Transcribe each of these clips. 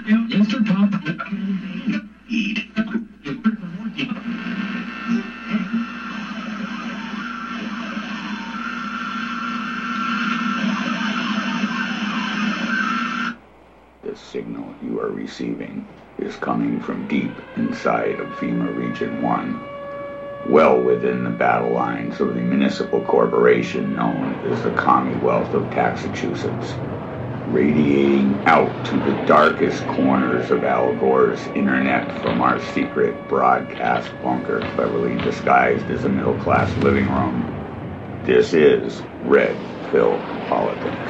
The signal you are receiving is coming from deep inside of FEMA Region 1, well within the battle lines of the municipal corporation known as the Commonwealth of Massachusetts, radiating out to the darkest corners of Al Gore's internet from our secret broadcast bunker cleverly disguised as a middle-class living room. This is Red Pill Politics.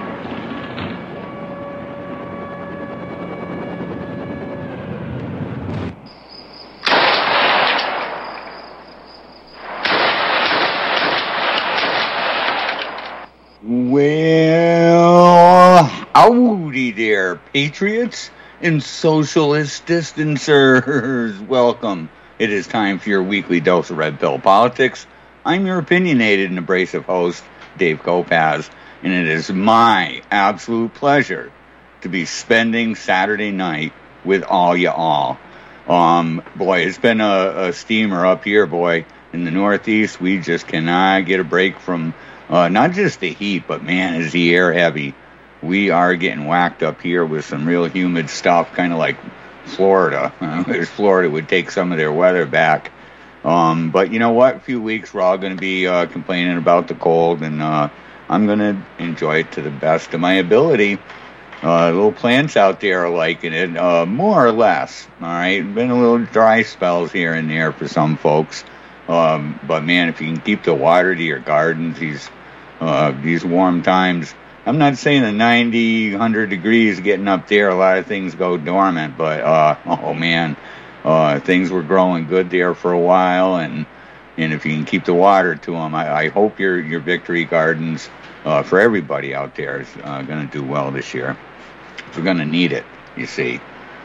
Well, howdy there, patriots and socialist distancers. Welcome. It is time for your weekly dose of Red Pill Politics. I'm your opinionated and abrasive host, Dave Kopaz, and it is my absolute pleasure to be spending Saturday night with all y'all. Boy, it's been a steamer up here, boy. In the Northeast, we just cannot get a break from not just the heat, but man, is the air heavy. We are getting whacked up here with some real humid stuff, kind of like Florida. Wish Florida would take some of their weather back. But you know what? A few weeks, we're all going to be complaining about the cold, and I'm going to enjoy it to the best of my ability. Little plants out there are liking it, more or less. All right, been a little dry spells here and there for some folks. But man, if you can keep the water to your gardens, these warm times, I'm not saying the 90, 100 degrees getting up there, a lot of things go dormant, but, oh man, things were growing good there for a while, and if you can keep the water to them, I hope your victory gardens, for everybody out there is, gonna do well this year. We're gonna need it, you see.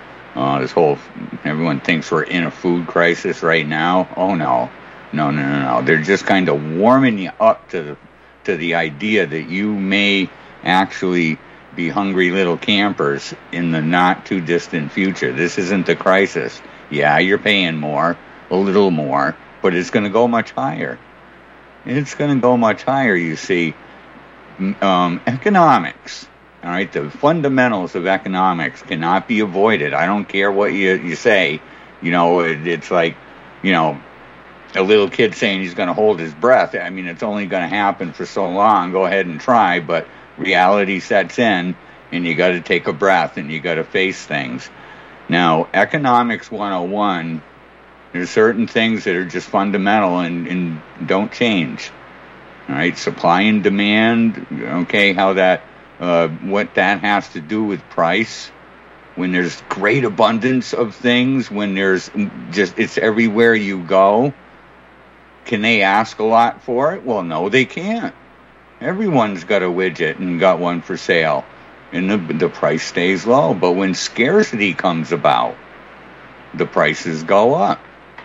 Everyone thinks we're in a food crisis right now. Oh no. No. They're just kind of warming you up to the idea that you may actually be hungry little campers in the not too distant future. This isn't the crisis. Yeah, you're paying more, a little more, but it's going to go much higher. It's going to go much higher, you see. Economics, all right, the fundamentals of economics cannot be avoided. I don't care what you say. You know, it's like, you know, a little kid saying he's going to hold his breath. I mean, it's only going to happen for so long. Go ahead and try, but reality sets in, and you got to take a breath, and you got to face things. Now, Economics 101, there's certain things that are just fundamental and don't change. All right, supply and demand, okay, how that, what that has to do with price. When there's great abundance of things, when there's just, it's everywhere you go. Can they ask a lot for it? Well, no, they can't. Everyone's got a widget and got one for sale, and the price stays low. But when scarcity comes about, the prices go up.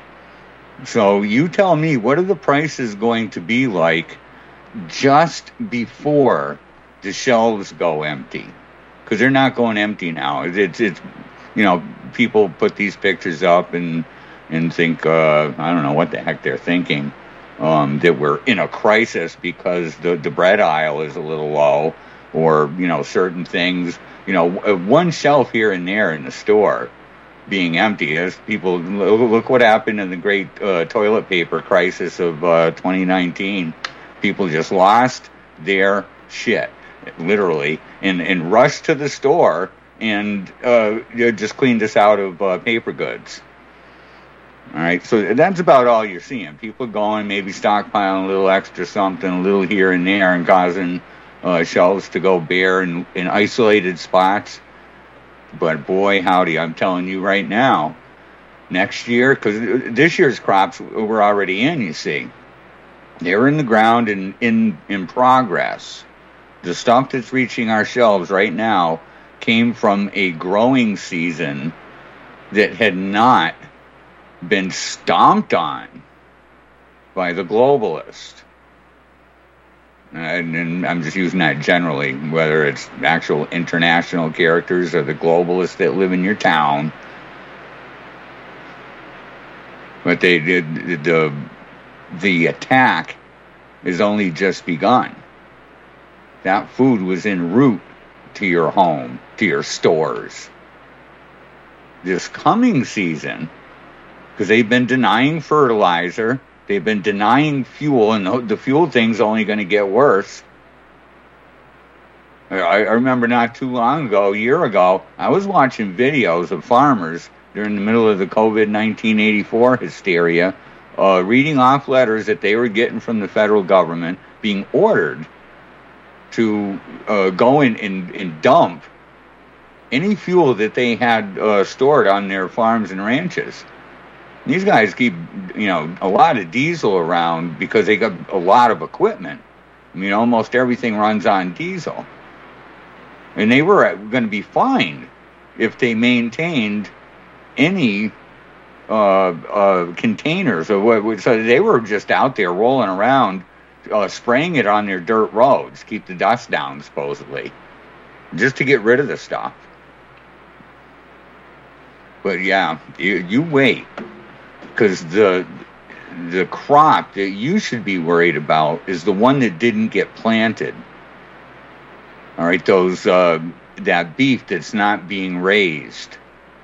So you tell me, what are the prices going to be like just before the shelves go empty? Because they're not going empty now. It's you know, people put these pictures up and think, I don't know what the heck they're thinking, that we're in a crisis because the bread aisle is a little low, or, you know, certain things, you know, one shelf here and there in the store being empty. As people, look what happened in the great toilet paper crisis of 2019. People just lost their shit, literally, and rushed to the store and just cleaned us out of paper goods. All right, so that's about all you're seeing. People going, maybe stockpiling a little extra something, a little here and there, and causing shelves to go bare in isolated spots. But boy, howdy, I'm telling you right now, next year, because this year's crops were already in, you see. They were in the ground and in progress. The stuff that's reaching our shelves right now came from a growing season that had not been stomped on by the globalist. and I'm just using that generally, whether it's actual international characters or the globalists that live in your town. But they did the attack is only just begun. That food was en route to your home, to your stores. This coming season, because they've been denying fertilizer, they've been denying fuel, and the fuel thing's only going to get worse. I remember not too long ago, a year ago, I was watching videos of farmers during the middle of the COVID-19 84 hysteria, reading off letters that they were getting from the federal government, being ordered to go in and dump any fuel that they had stored on their farms and ranches. These guys keep, a lot of diesel around because they got a lot of equipment. I mean, almost everything runs on diesel. And they were going to be fined if they maintained any containers. So they were just out there rolling around, spraying it on their dirt roads, keep the dust down, supposedly, just to get rid of the stuff. But yeah, you wait, because the crop that you should be worried about is the one that didn't get planted. All right, those that beef that's not being raised.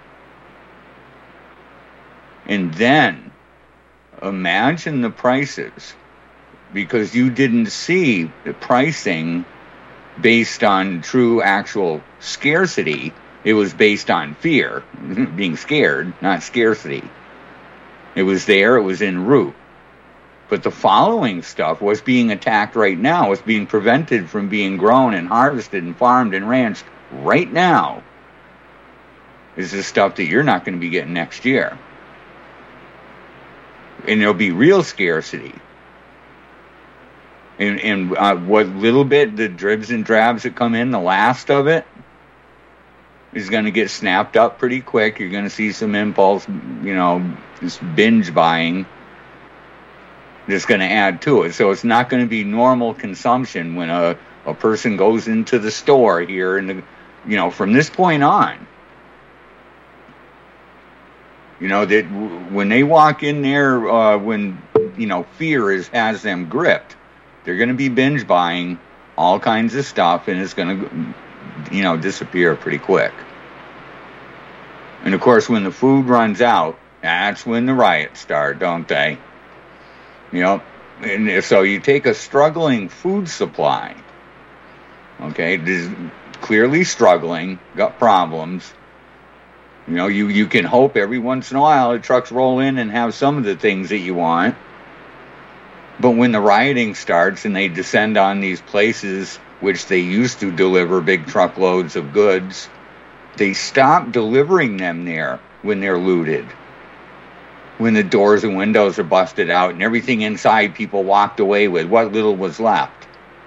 And then imagine the prices, because you didn't see the pricing based on true actual scarcity. It was based on fear, being scared, not scarcity. It was there, it was en route. But the following stuff was being attacked right now, was being prevented from being grown and harvested and farmed and ranched right now. Is the stuff that you're not going to be getting next year. And there'll be real scarcity. And what little bit, the dribs and drabs that come in, the last of it, is going to get snapped up pretty quick. You're going to see some impulse, this binge buying that's going to add to it. So it's not going to be normal consumption when a person goes into the store here and from this point on. That when they walk in there, when fear has them gripped, they're going to be binge buying all kinds of stuff, and it's going to disappear pretty quick. And of course, when the food runs out, that's when the riots start, don't they? And so you take a struggling food supply, okay, this clearly struggling, got problems. You can hope every once in a while the trucks roll in and have some of the things that you want. But when the rioting starts and they descend on these places which they used to deliver big truckloads of goods, they stop delivering them there when they're looted. When the doors and windows are busted out and everything inside people walked away with, what little was left.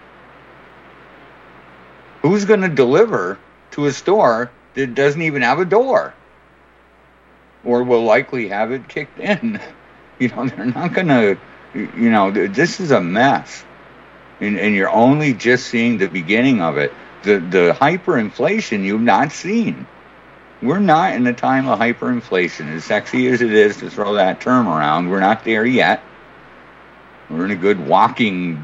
Who's going to deliver to a store that doesn't even have a door? Or will likely have it kicked in? They're not going to, this is a mess. And you're only just seeing the beginning of it. The hyperinflation you've not seen. We're not in a time of hyperinflation. As sexy as it is to throw that term around, we're not there yet. We're in a good walking,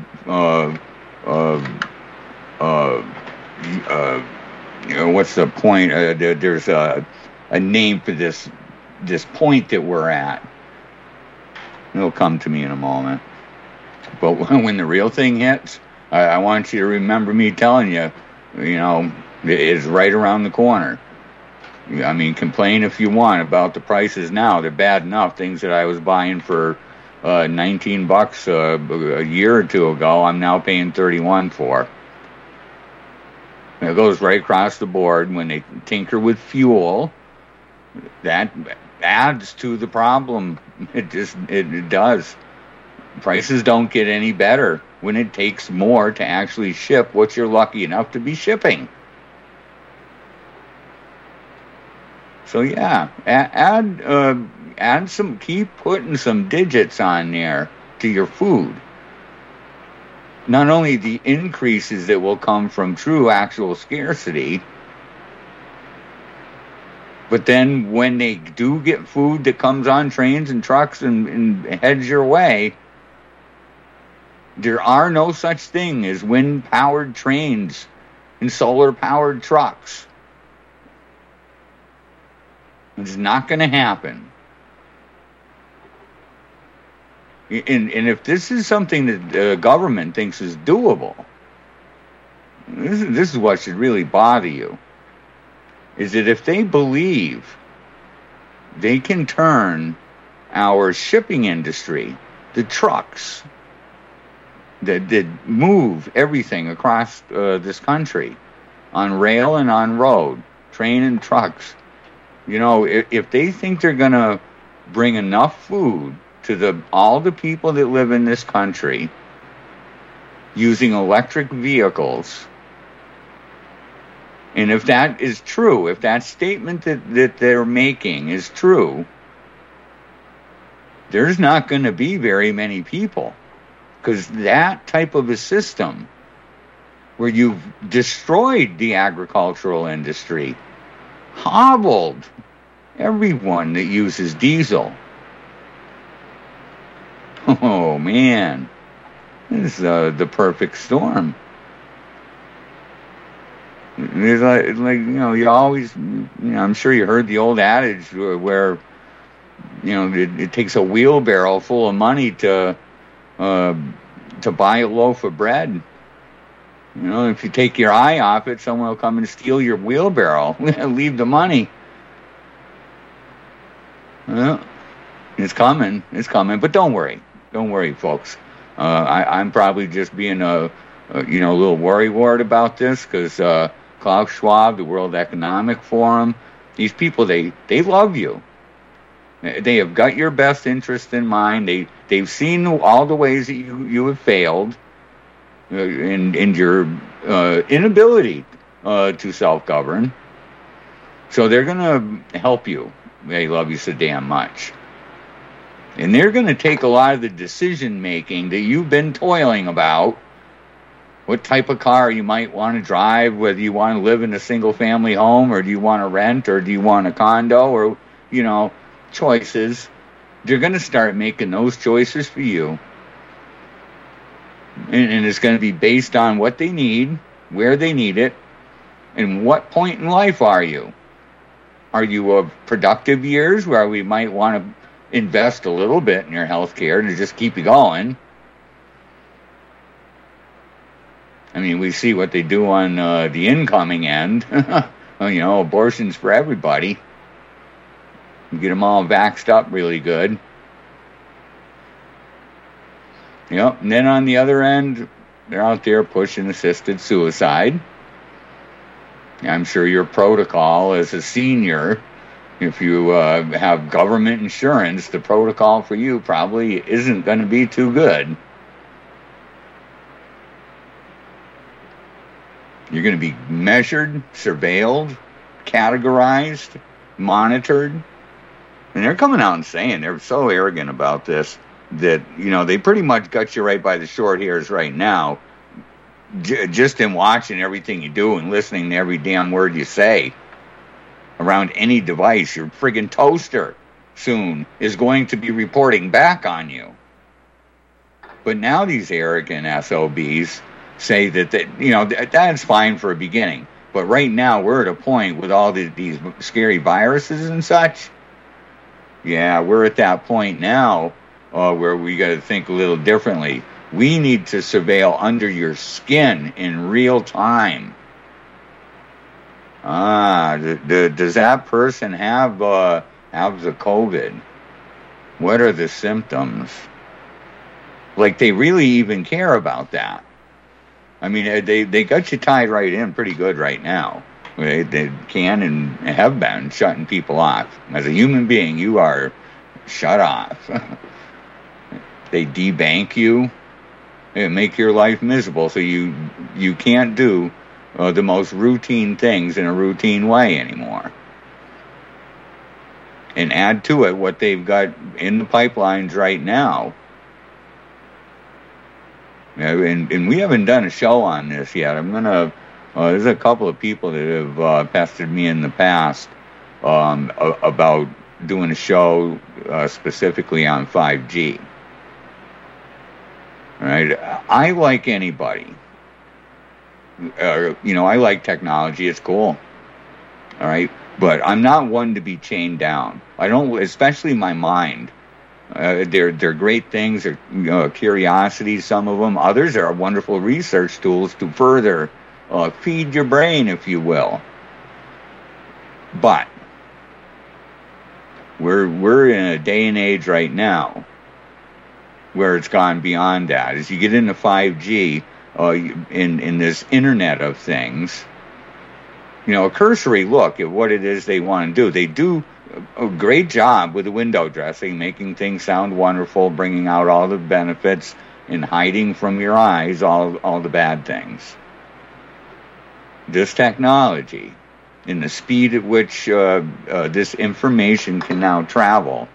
what's the point? There's a name for this point that we're at. It'll come to me in a moment. But when the real thing hits, I want you to remember me telling you, it's right around the corner. I mean, complain if you want about the prices now. They're bad enough. Things that I was buying for $19 a year or two ago, I'm now paying $31 for. It goes right across the board. When they tinker with fuel, that adds to the problem. It does. Prices don't get any better when it takes more to actually ship what you're lucky enough to be shipping. So yeah, add some, keep putting some digits on there to your food. not only the increases that will come from true actual scarcity, but then when they do get food that comes on trains and trucks and heads your way, there are no such thing as wind-powered trains and solar-powered trucks. It's not going to happen. And if this is something that the government thinks is doable, this is what should really bother you, is that if they believe they can turn our shipping industry, the trucks that move everything across this country on rail and on road, train and trucks, if they think they're going to bring enough food to all the people that live in this country using electric vehicles, and if that is true, if that statement that they're making is true, there's not going to be very many people, because that type of a system where you've destroyed the agricultural industry, hobbled everyone that uses diesel. Oh, man. This is the perfect storm. It's like you always, I'm sure you heard the old adage where, it takes a wheelbarrow full of money to buy a loaf of bread. If you take your eye off it, someone will come and steal your wheelbarrow, leave the money. Well, it's coming, but don't worry, folks. I'm probably just being a little worrywart about this, because Klaus Schwab, the World Economic Forum, these people, they love you. They have got your best interest in mind. They've seen all the ways that you have failed, and your inability to self-govern. So they're going to help you. They love you so damn much. And they're going to take a lot of the decision-making that you've been toiling about, what type of car you might want to drive, whether you want to live in a single-family home, or do you want to rent, or do you want a condo, or, choices. They're going to start making those choices for you. And it's going to be based on what they need, where they need it, and what point in life are you. Are you of productive years where we might want to invest a little bit in your health care to just keep you going? I mean, we see what they do on the incoming end. Abortions for everybody. You get them all vaxxed up really good. Yep. And then on the other end, they're out there pushing assisted suicide. I'm sure your protocol as a senior, if you have government insurance, the protocol for you probably isn't going to be too good. You're going to be measured, surveilled, categorized, monitored. And they're coming out and saying, they're so arrogant about this, that, they pretty much got you right by the short hairs right now, just in watching everything you do and listening to every damn word you say around any device. Your friggin' toaster soon is going to be reporting back on you. But now these arrogant SOBs say that that's fine for a beginning. But right now we're at a point with all these scary viruses and such. Yeah, we're at that point now where we got to think a little differently. We need to surveil under your skin in real time. Does that person have the COVID? What are the symptoms? Like, they really even care about that. I mean, they got you tied right in pretty good right now. They can and have been shutting people off. As a human being, you are shut off. They debank you and make your life miserable, so you can't do the most routine things in a routine way anymore. And add to it what they've got in the pipelines right now. And we haven't done a show on this yet. I'm gonna. There's a couple of people that have pestered me in the past about doing a show specifically on 5G. All right, I like anybody. I like technology. It's cool. All right, but I'm not one to be chained down. I don't, especially my mind. They're great things. They're curiosities. Some of them. Others are wonderful research tools to further feed your brain, if you will. But we're in a day and age right now where it's gone beyond that. As you get into 5G, in this Internet of Things, a cursory look at what it is they want to do. They do a great job with the window dressing, making things sound wonderful, bringing out all the benefits, and hiding from your eyes all the bad things. This technology, and the speed at which this information can now travel,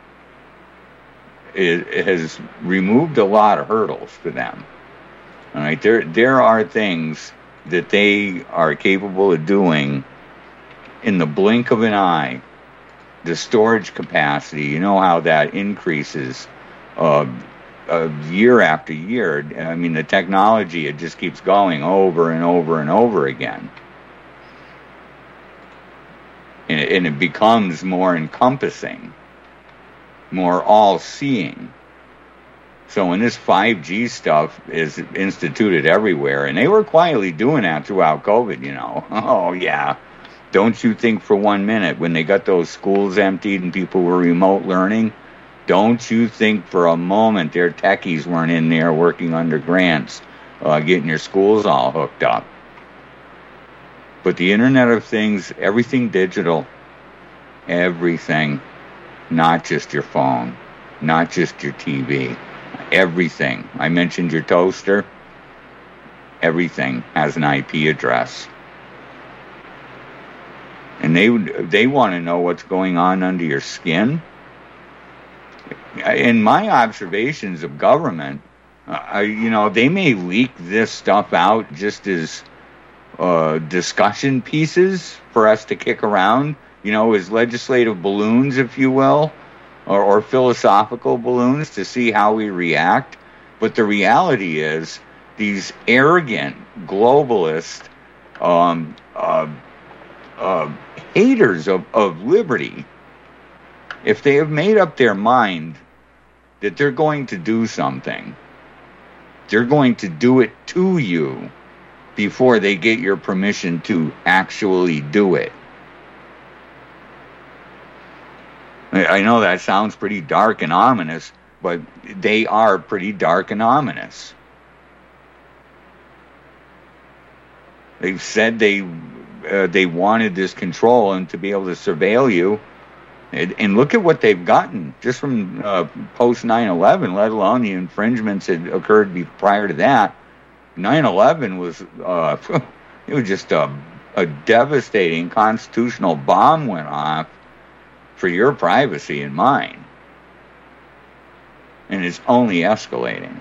it has removed a lot of hurdles for them. All right, there are things that they are capable of doing in the blink of an eye. The storage capacity, you know how that increases year after year. I mean, the technology, it just keeps going over and over and over again. And it becomes more encompassing, more all-seeing. So when this 5G stuff is instituted everywhere, and they were quietly doing that throughout COVID, Oh, yeah. Don't you think for 1 minute when they got those schools emptied and people were remote learning, don't you think for a moment their techies weren't in there working under grants, getting your schools all hooked up. But the Internet of Things, everything digital, everything, not just your phone, not just your TV, everything. I mentioned your toaster. Everything has an IP address. And they want to know what's going on under your skin. In my observations of government, they may leak this stuff out just as discussion pieces for us to kick around, as legislative balloons, if you will, or philosophical balloons to see how we react. But the reality is, these arrogant globalist haters of liberty, if they have made up their mind that they're going to do something, they're going to do it to you before they get your permission to actually do it. I know that sounds pretty dark and ominous, but they are pretty dark and ominous. They've said they wanted this control and to be able to surveil you. And look at what they've gotten just from post 9/11, let alone the infringements that occurred prior to that. 9/11 was it was just a devastating constitutional bomb went off for your privacy and mine. And it's only escalating.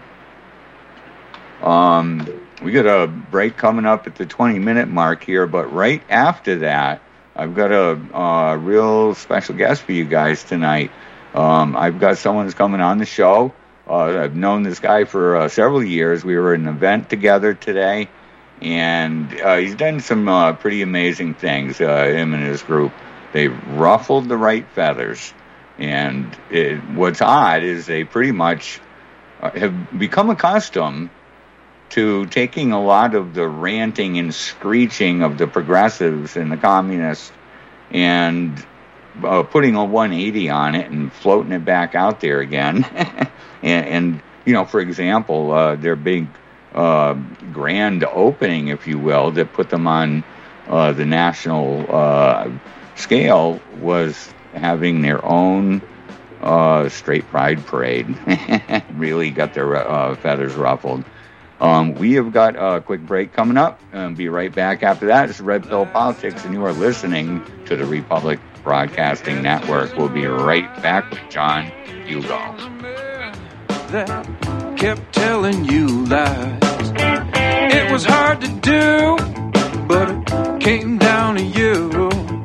We got a break coming up at the 20-minute mark here, but right after that, I've got a real special guest for you guys tonight. I've got someone who's coming on the show. I've known this guy for several years. We were at an event together today, and he's done some pretty amazing things, him and his group. They've ruffled the right feathers, and what's odd is they pretty much have become accustomed to taking a lot of the ranting and screeching of the progressives and the communists and putting a 180 on it and floating it back out there again. and for example, their big grand opening, if you will, that put them on the national scale was having their own straight pride parade. Really got their feathers ruffled. We have got a quick break coming up. Be right back after that. It's Red Pill Politics, and you are listening to the Republic Broadcasting Network. We'll be right back with John Hugo. kept telling you lies. It was hard to do, but it came down to you.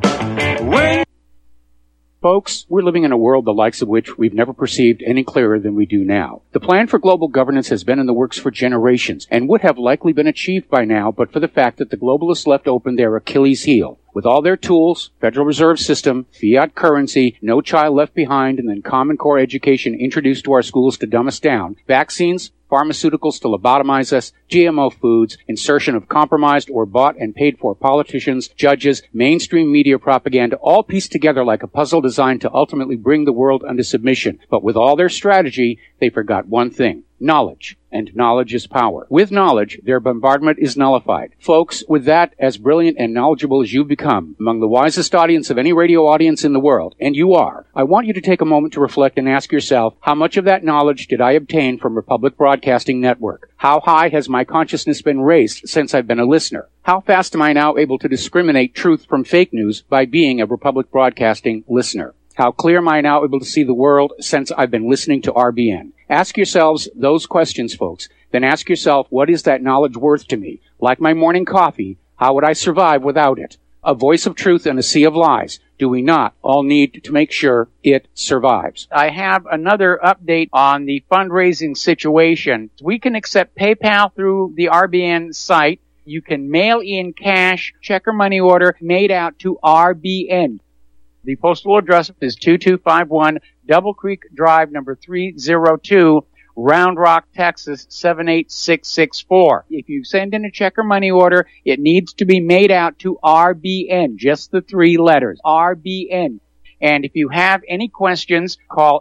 Folks, we're living in a world the likes of which we've never perceived any clearer than we do now. The plan for global governance has been in the works for generations and would have likely been achieved by now but for the fact that the globalists left open their Achilles heel. With all their tools, Federal Reserve System, fiat currency, no child left behind, and then Common Core education introduced to our schools to dumb us down, vaccines, pharmaceuticals to lobotomize us, GMO foods, insertion of compromised or bought and paid for politicians, judges, mainstream media propaganda, all pieced together like a puzzle designed to ultimately bring the world under submission. But with all their strategy, they forgot one thing. Knowledge. And knowledge is power. With knowledge, their bombardment is nullified. Folks, with that, as brilliant and knowledgeable as you've become, among the wisest audience of any radio audience in the world, and you are, I want you to take a moment to reflect and ask yourself, how much of that knowledge did I obtain from Republic Broadcasting Network? How high has my consciousness been raised since I've been a listener? How fast am I now able to discriminate truth from fake news by being a Republic Broadcasting listener? How clear am I now able to see the world since I've been listening to RBN? Ask yourselves those questions, folks. Then ask yourself, what is that knowledge worth to me? Like my morning coffee, how would I survive without it? A voice of truth in a sea of lies. Do we not all need to make sure it survives? I have another update on the fundraising situation. We can accept PayPal through the RBN site. You can mail in cash, check or money order made out to RBN. The postal address is 2251 Double Creek Drive, number 302, Round Rock, Texas, 78664. If you send in a check or money order, it needs to be made out to RBN, just the 3 letters, RBN. And if you have any questions, call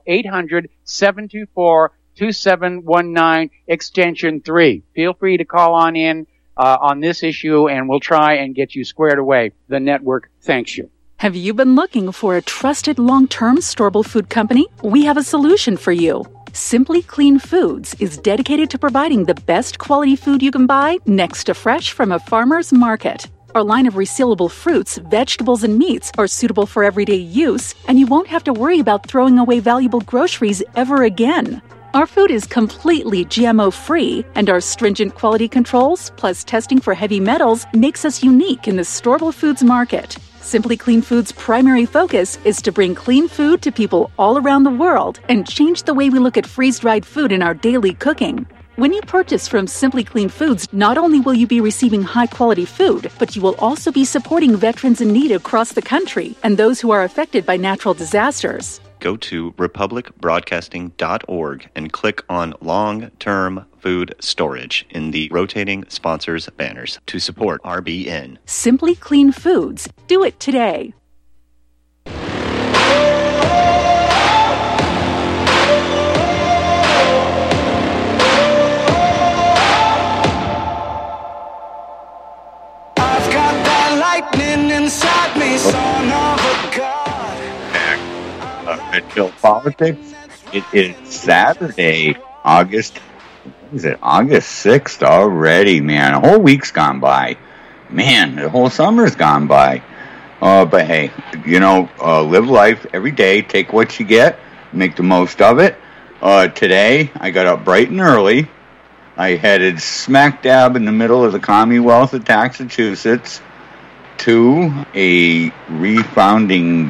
800-724-2719, extension 3. Feel free to call on in on this issue, and we'll try and get you squared away. The network thanks you. Have you been looking for a trusted long-term storable food company? We have a solution for you. Simply Clean Foods is dedicated to providing the best quality food you can buy next to fresh from a farmer's market. Our line of resealable fruits, vegetables, and meats are suitable for everyday use, and you won't have to worry about throwing away valuable groceries ever again. Our food is completely GMO-free, and our stringent quality controls, plus testing for heavy metals, makes us unique in the storable foods market. Simply Clean Foods' primary focus is to bring clean food to people all around the world and change the way we look at freeze-dried food in our daily cooking. When you purchase from Simply Clean Foods, not only will you be receiving high-quality food, but you will also be supporting veterans in need across the country and those who are affected by natural disasters. Go to republicbroadcasting.org and click on Long-Term Food Storage in the rotating sponsors banners to support RBN. Simply Clean Foods. Do it today. I've got that lightning inside me, son of a god. Red Politics. It is Saturday, August 6th already, man. A whole week's gone by. Man, the whole summer's gone by. But hey, live life every day. Take what you get. Make the most of it. Today, I got up bright and early. I headed smack dab in the middle of the Commonwealth of Massachusetts to a Refounding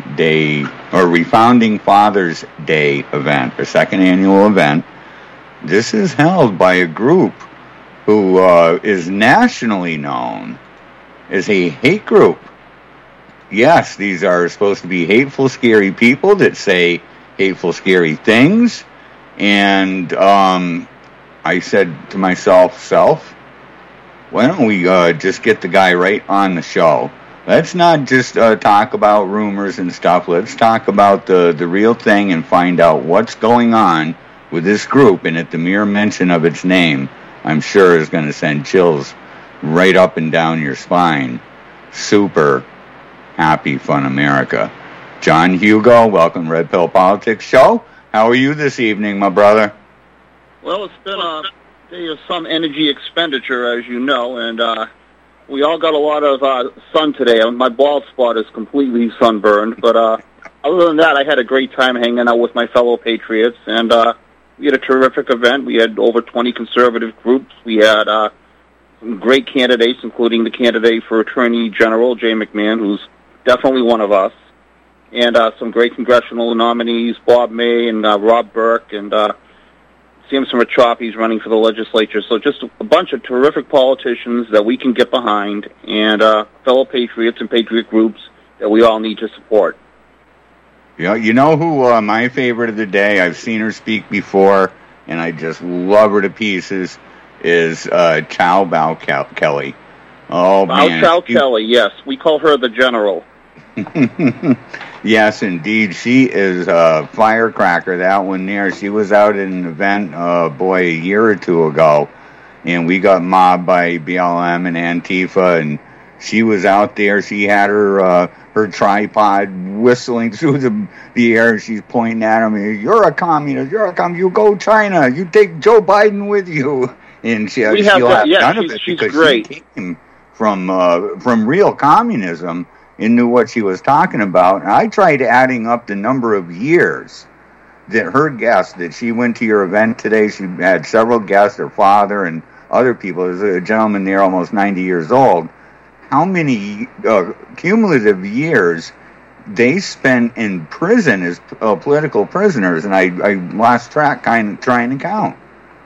Fathers Day event, a second annual event. This is held by a group who is nationally known as a hate group. Yes, these are supposed to be hateful, scary people that say hateful, scary things. And I said to myself, why don't we just get the guy right on the show? Let's not just talk about rumors and stuff. Let's talk about the real thing and find out what's going on with this group. And at the mere mention of its name, I'm sure is going to send chills right up and down your spine. Super happy fun America. John Hugo, welcome to Red Pill Politics Show. How are you this evening, my brother? Well, it's been a day of some energy expenditure, as you know, and we all got a lot of sun today. My bald spot is completely sunburned, but other than that, I had a great time hanging out with my fellow patriots, and We had a terrific event. We had over 20 conservative groups. We had some great candidates, including the candidate for Attorney General, Jay McMahon, who's definitely one of us, and some great congressional nominees, Bob May and Rob Burke, and Samson Rachapi's running for the legislature. So just a bunch of terrific politicians that we can get behind, and fellow patriots and patriot groups that we all need to support. Yeah, you know who my favorite of the day, I've seen her speak before, and I just love her to pieces, is Chow Bao Kelly. Oh, man. Chow Kelly, yes. We call her the General. Yes, indeed. She is a firecracker, that one there. She was out at an event, a year or two ago, and we got mobbed by BLM and Antifa, and she was out there. She had her tripod whistling through the air. She's pointing at him. You're a communist. You're a communist. You go China. You take Joe Biden with you. And she'll have none of it because great. She came from real communism and knew what she was talking about. And I tried adding up the number of years that her guests, that she went to your event today. She had several guests, her father and other people. There's a gentleman there almost 90 years old. How many cumulative years they spent in prison as political prisoners, and I lost track trying to count.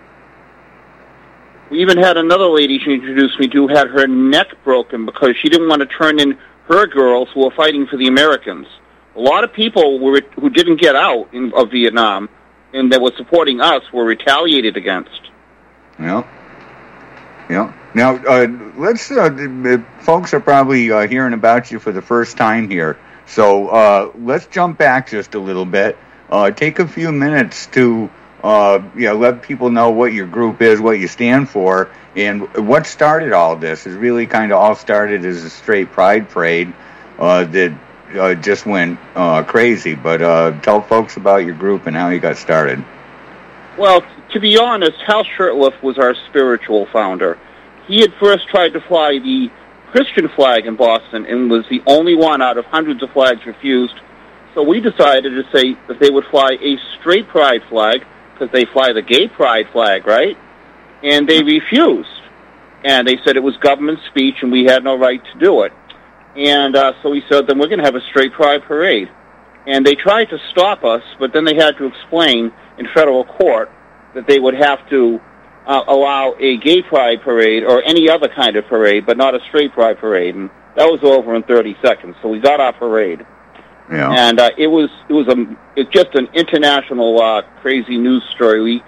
We even had another lady she introduced me to had her neck broken because she didn't want to turn in her girls who were fighting for the Americans. A lot of people who didn't get out of Vietnam and that were supporting us were retaliated against. Yeah. Yeah. Now, let's. Folks are probably hearing about you for the first time here, so let's jump back just a little bit. Take a few minutes to let people know what your group is, what you stand for, and what started all this. It really kind of all started as a straight pride parade that just went crazy. But tell folks about your group and how you got started. Well, to be honest, Hal Shurtleff was our spiritual founder. He had first tried to fly the Christian flag in Boston and was the only one out of hundreds of flags refused. So we decided to say that they would fly a straight pride flag because they fly the gay pride flag, right? And they refused. And they said it was government speech and we had no right to do it. And so we said, then we're going to have a straight pride parade. And they tried to stop us, but then they had to explain in federal court that they would have to allow a gay pride parade or any other kind of parade, but not a straight pride parade. And that was over in 30 seconds. So we got our parade. Yeah. And it's just an international crazy news story.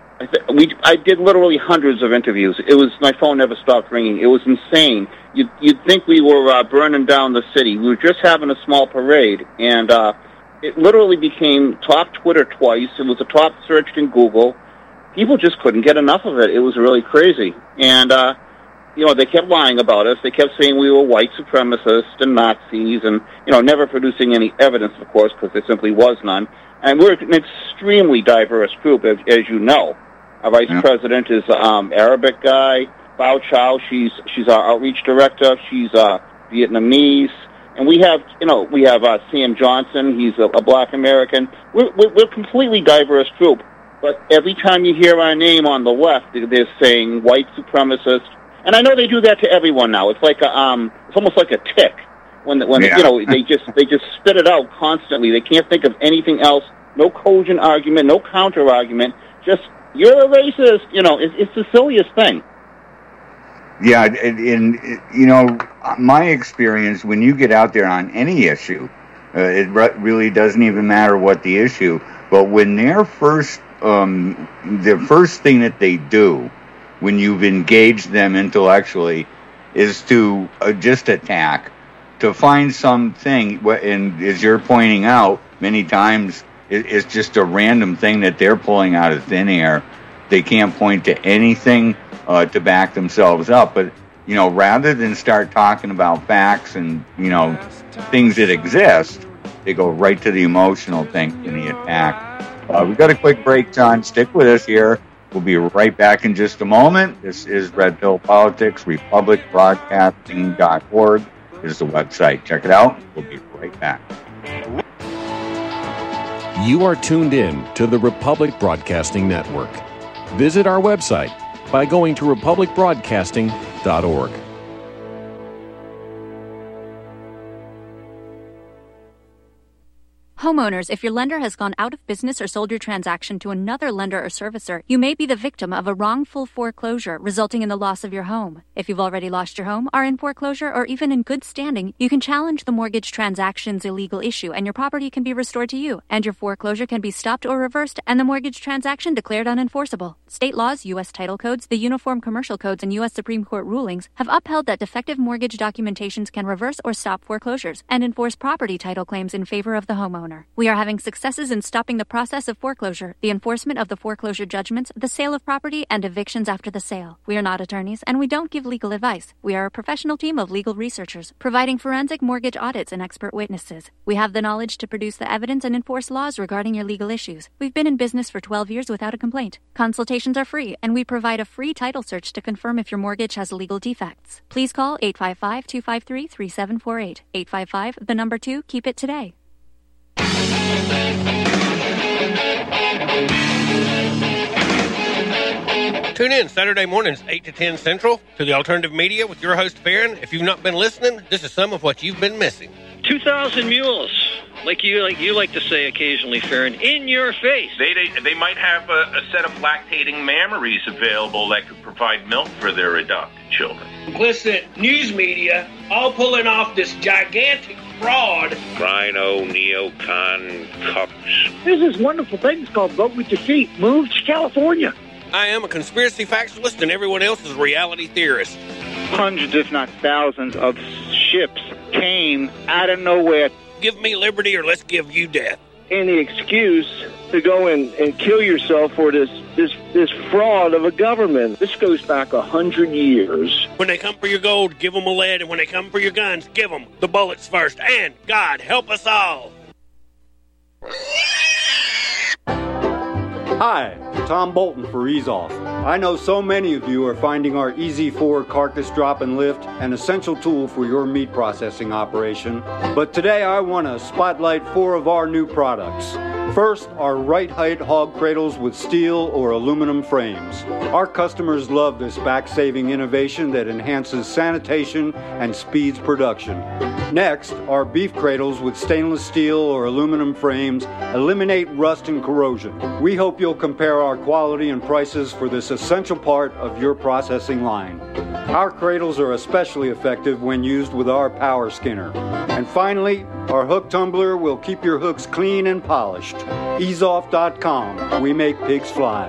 I did literally hundreds of interviews. My phone never stopped ringing. It was insane. You'd think we were burning down the city. We were just having a small parade, and it literally became top Twitter twice. It was a top searched in Google. People just couldn't get enough of it. It was really crazy. And, they kept lying about us. They kept saying we were white supremacists and Nazis and, never producing any evidence, of course, because there simply was none. And we're an extremely diverse group, as you know. Our vice president is Arabic guy. Bao Chow, she's our outreach director. She's Vietnamese. And we have Sam Johnson. He's a black American. We're a completely diverse group. But every time you hear our name on the left, they're saying white supremacist. And I know they do that to everyone now. It's like it's almost like a tick when they just spit it out constantly. They can't think of anything else. No cogent argument, no counter argument. Just you're a racist. It's the silliest thing. Yeah, and my experience when you get out there on any issue, it really doesn't even matter what the issue. But when they're the first thing that they do when you've engaged them intellectually is to just attack, to find something, and as you're pointing out, many times it's just a random thing that they're pulling out of thin air. They can't point to anything to back themselves up. But, rather than start talking about facts and, things that exist, they go right to the emotional thing and the attack. We've got a quick break, John. Stick with us here. We'll be right back in just a moment. This is Red Pill Politics. RepublicBroadcasting.org is the website. Check it out. We'll be right back. You are tuned in to the Republic Broadcasting Network. Visit our website by going to republicbroadcasting.org. Homeowners, if your lender has gone out of business or sold your transaction to another lender or servicer, you may be the victim of a wrongful foreclosure, resulting in the loss of your home. If you've already lost your home, are in foreclosure, or even in good standing, you can challenge the mortgage transaction's illegal issue, and your property can be restored to you, and your foreclosure can be stopped or reversed, and the mortgage transaction declared unenforceable. State laws, U.S. title codes, the Uniform Commercial Codes, and U.S. Supreme Court rulings have upheld that defective mortgage documentations can reverse or stop foreclosures and enforce property title claims in favor of the homeowner. We are having successes in stopping the process of foreclosure, the enforcement of the foreclosure judgments, the sale of property, and evictions after the sale. We are not attorneys, and we don't give legal advice. We are a professional team of legal researchers, providing forensic mortgage audits and expert witnesses. We have the knowledge to produce the evidence and enforce laws regarding your legal issues. We've been in business for 12 years without a complaint. Consultations are free, and we provide a free title search to confirm if your mortgage has legal defects. Please call 855-253-3748. 855, 2, keep it today. Tune in Saturday mornings, 8 to 10 Central, to the Alternative Media with your host, Farron. If you've not been listening, this is some of what you've been missing. 2,000 mules, like you like to say occasionally, Farron, in your face. They might have a set of lactating mammaries available that could provide milk for their adopted children. Listen, news media, all pulling off this gigantic fraud. Rhino, neocon, cucks. There's this wonderful thing called Vote With Your Feet. Move to California. I am a conspiracy factualist, and everyone else is a reality theorist. Hundreds, if not thousands, of ships came out of nowhere. Give me liberty, or let's give you death. Any excuse to go and kill yourself for this fraud of a government. This goes back 100 years. When they come for your gold, give them a lead, and when they come for your guns, give them the bullets first. And God help us all. Hi, Tom Bolton for Ease Off. I know so many of you are finding our Easy 4 carcass drop and lift an essential tool for your meat processing operation. But today I want to spotlight 4 of our new products. First, our right height hog cradles with steel or aluminum frames. Our customers love this back-saving innovation that enhances sanitation and speeds production. Next, our beef cradles with stainless steel or aluminum frames eliminate rust and corrosion. We hope you'll compare our quality and prices for this essential part of your processing line. Our cradles are especially effective when used with our power skinner. And finally, our hook tumbler will keep your hooks clean and polished. EaseOff.com. We make pigs fly.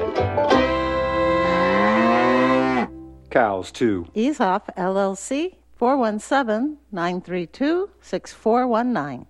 Cows, too. Ease Off, LLC, 417-932-6419.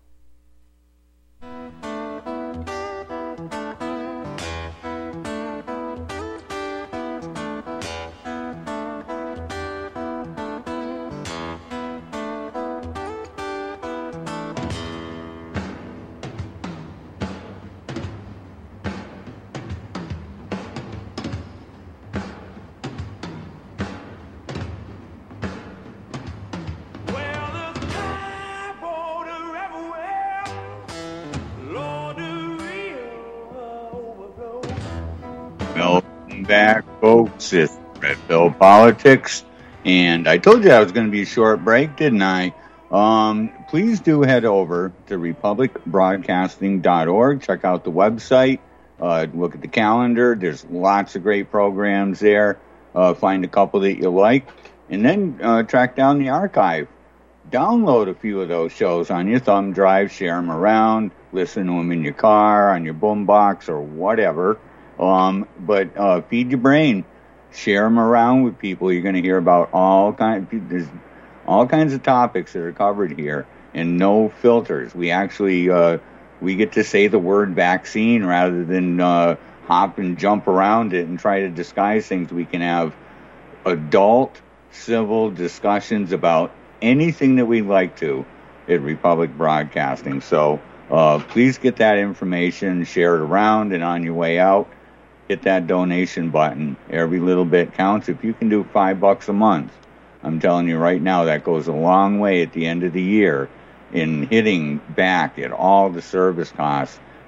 Welcome back, folks. It's Red Pill Politics, and I told you I was going to be a short break, didn't I? Please do head over to republicbroadcasting.org. Check out the website. Look at the calendar. There's lots of great programs there. Find a couple that you like, and then track down the archive. Download a few of those shows on your thumb drive. Share them around. Listen to them in your car, on your boombox, or whatever. But feed your brain. Share them around with people. You're going to hear about there's all kinds of topics that are covered here, and no filters. We actually we get to say the word vaccine rather than hop and jump around it and try to disguise things. We can have adult, civil discussions about anything that we'd like to at Republic Broadcasting. So please get that information, share it around, and on your way out, hit that donation button. Every little bit counts. If you can do $5 a month, I'm telling you right now, that goes a long way at the end of the year in hitting back at all the service costs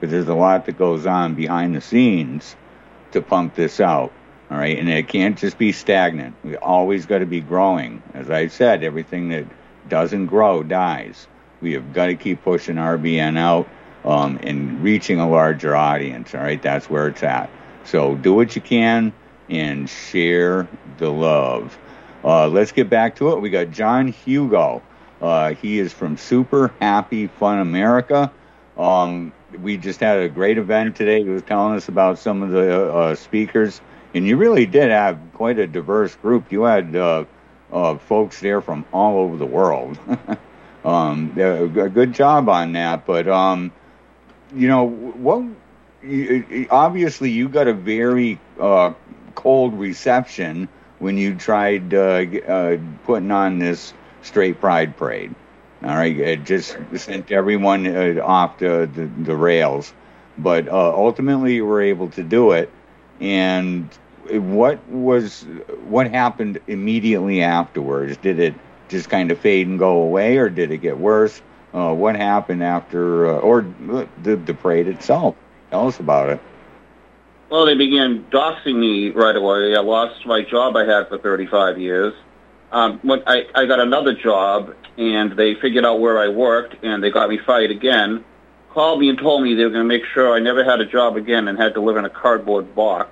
because there's a lot that goes on behind the scenes to pump this out. All right, and it can't just be stagnant. We always got to be growing. As I said, everything that doesn't grow dies. We have got to keep pushing RBN out and reaching a larger audience. All right, that's where it's at. So do what you can and share the love. Let's get back to it. We got John Hugo. He is from Super Happy Fun America. We just had a great event today. He was telling us about some of the speakers. And you really did have quite a diverse group. You had folks there from all over the world. A good job on that. But, obviously you got a very cold reception when you tried putting on this straight pride parade. All right, it just sent everyone off the rails. But ultimately you were able to do it. And what happened immediately afterwards? Did it just kind of fade and go away, or did it get worse? What happened after, or the parade itself? Tell us about it. Well, they began doxing me right away. I lost my job I had for 35 years. When I got another job, and they figured out where I worked, and they got me fired again, called me and told me they were going to make sure I never had a job again and had to live in a cardboard box.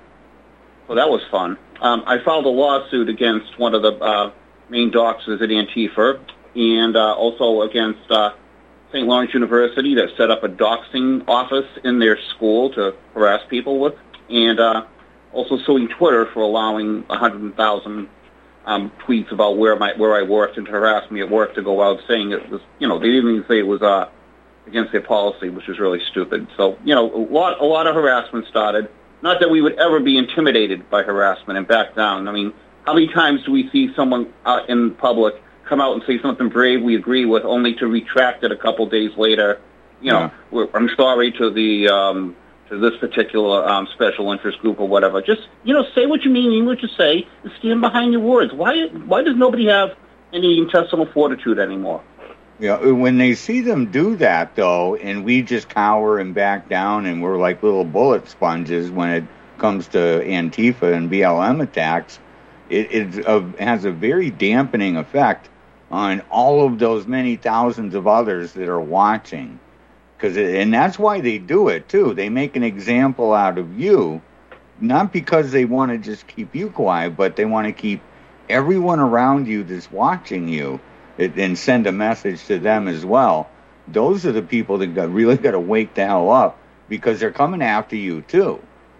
So that was fun. I filed a lawsuit against one of the main doxers at Antifa, and also against St. Lawrence University that set up a doxing office in their school to harass people with, and also suing Twitter for allowing 100,000 tweets about where I worked and to harass me at work to go out saying it was, they didn't even say it was against their policy, which was really stupid. So, a lot of harassment started. Not that we would ever be intimidated by harassment and back down. I mean, how many times do we see someone in public come out and say something brave we agree with, only to retract it a couple days later? I'm sorry to the to this particular special interest group or whatever. Just say what you mean what you say, and stand behind your words. Why does nobody have any intestinal fortitude anymore? Yeah, when they see them do that, though, and we just cower and back down and we're like little bullet sponges when it comes to Antifa and BLM attacks, it has a very dampening effect on all of those many thousands of others that are watching. And that's why they do it, too. They make an example out of you, not because they want to just keep you quiet, but they want to keep everyone around you that's watching you and send a message to them as well. Those are the people that really got to wake the hell up, because they're coming after you too.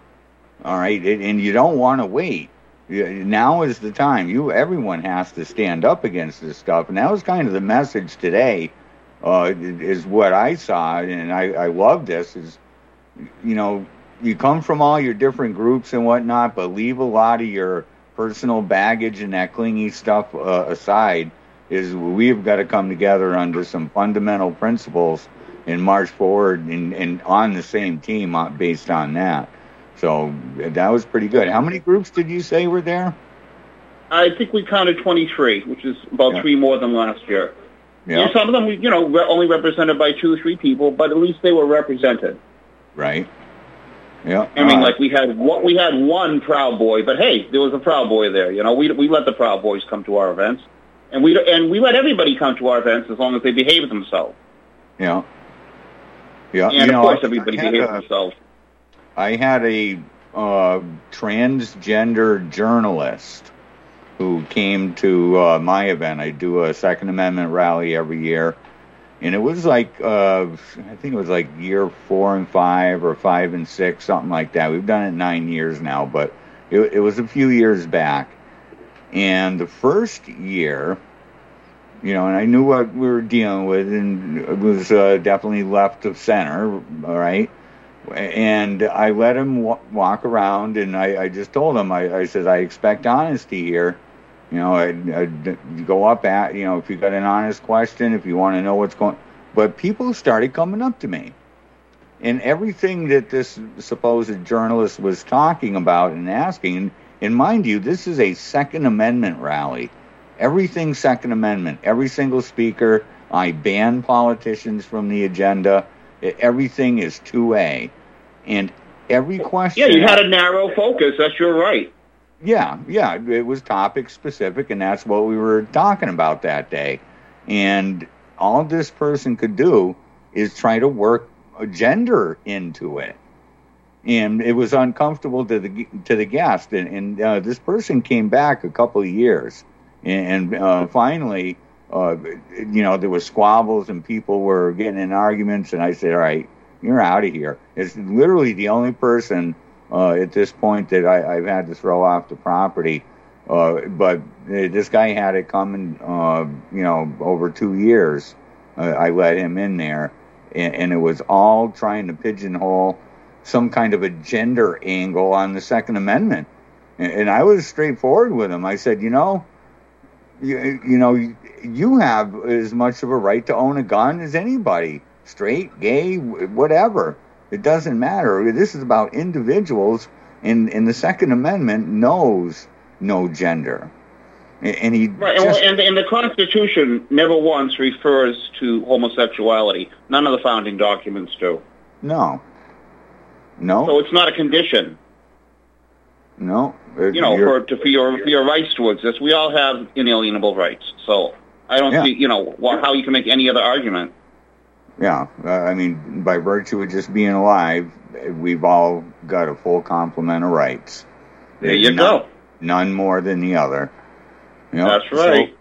All right, and you don't want to wait. Now is the time. Everyone has to stand up against this stuff, and that was kind of the message today. Is what I saw, and I love this. Is you come from all your different groups and whatnot, but leave a lot of your personal baggage and that clingy stuff aside. Is we've got to come together under some fundamental principles and march forward and on the same team based on that. So that was pretty good. How many groups did you say were there? I think we counted 23, which is about 3 more than last year. Yeah. And some of them, only represented by 2 or 3 people, but at least they were represented. Right. Yeah. I mean, we had one Proud Boy, but hey, there was a Proud Boy there. We let the Proud Boys come to our events. And we let everybody come to our events as long as they behave themselves. Yeah. Yeah. And of course, everybody behaves themselves. I had a transgender journalist who came to my event. I do a Second Amendment rally every year, and it was like I think it was like year 4 and 5 or 5 and 6, something like that. We've done it 9 years now, but it was a few years back. And the first year, and I knew what we were dealing with, and it was definitely left of center, all right? And I let him walk around, and I just told him, I said, I expect honesty here. I'd go up at, if you got an honest question, if you want to know what's going on. But people started coming up to me. And everything that this supposed journalist was talking about and asking, and mind you, this is a Second Amendment rally. Everything Second Amendment. Every single speaker. I ban politicians from the agenda. Everything is 2A. And every question... Yeah, you had a narrow focus. That's your right. Yeah, it was topic specific, and that's what we were talking about that day. And all this person could do is try to work gender into it. And it was uncomfortable to the guest. And this person came back a couple of years. And finally, there was squabbles and people were getting in arguments. And I said, all right, you're out of here. It's literally the only person at this point that I've had to throw off the property. But this guy had it coming, over 2 years. I let him in there. And it was all trying to pigeonhole some kind of a gender angle on the Second Amendment. And I was straightforward with him. I said, you have as much of a right to own a gun as anybody, straight, gay, whatever. It doesn't matter. This is about individuals, and the Second Amendment knows no gender. And he and the Constitution never once refers to homosexuality. None of the founding documents do. No. So it's not a condition. No. For your rights towards this, we all have inalienable rights. So I don't see, how you can make any other argument. Yeah, by virtue of just being alive, we've all got a full complement of rights. There you go. None more than the other. That's right.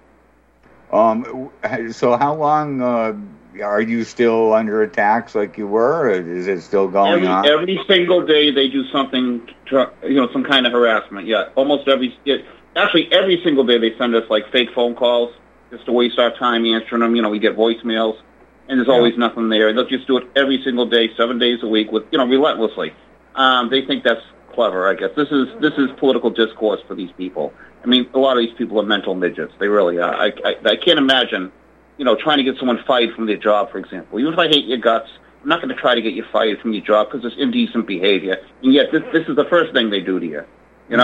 So how long are you still under attacks like you were? Or is it still going on? Every single day they do something, some kind of harassment. Yeah, every single day they send us like fake phone calls just to waste our time answering them. We get voicemails, and there's always nothing there. They'll just do it every single day, 7 days a week, with relentlessly. They think that's clever. I guess this is political discourse for these people. A lot of these people are mental midgets. They really are. I can't imagine, trying to get someone fired from their job, for example. Even if I hate your guts, I'm not going to try to get you fired from your job because it's indecent behavior. And yet, this is the first thing they do to you.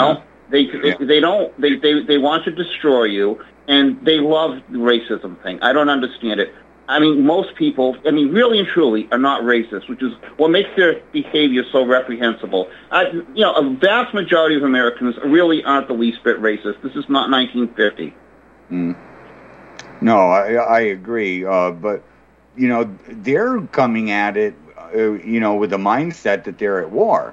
They want to destroy you, and they love the racism thing. I don't understand it. Most people, really and truly, are not racist, which is what makes their behavior so reprehensible. A vast majority of Americans really aren't the least bit racist. This is not 1950. No, I agree. But, they're coming at it, with the mindset that they're at war.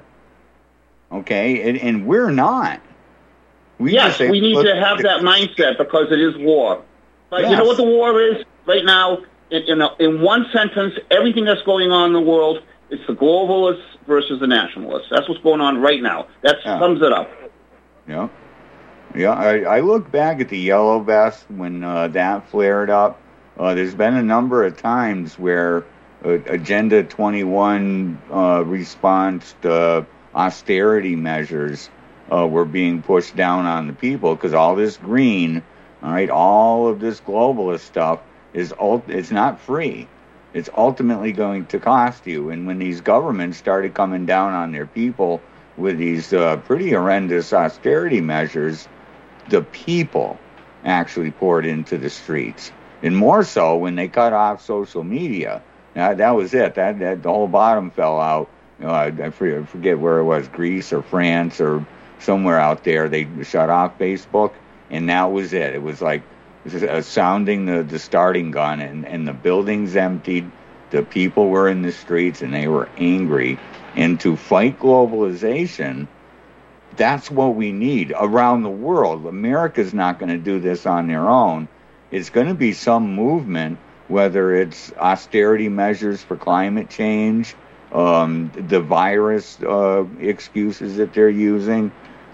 Okay? And we're not. We need to have that mindset because it is war. But you know what the war is right now? In one sentence, everything that's going on in the world, it's the globalists versus the nationalists. That's what's going on right now. That sums it up. Yeah. Yeah, I look back at the Yellow Vest when that flared up. There's been a number of times where Agenda 21 response to austerity measures were being pushed down on the people because all this green, all of this globalist stuff, it's not free. It's ultimately going to cost you. And when these governments started coming down on their people with these pretty horrendous austerity measures, the people actually poured into the streets. And more so when they cut off social media. That was it. That the whole bottom fell out. I forget where it was, Greece or France or somewhere out there. They shut off Facebook, and that was it. It was like sounding the starting gun, and the buildings emptied, the people were in the streets, and they were angry. And to fight globalization, that's what we need around the world. America's not going to do this on their own. It's going to be some movement, whether it's austerity measures for climate change, the virus excuses that they're using,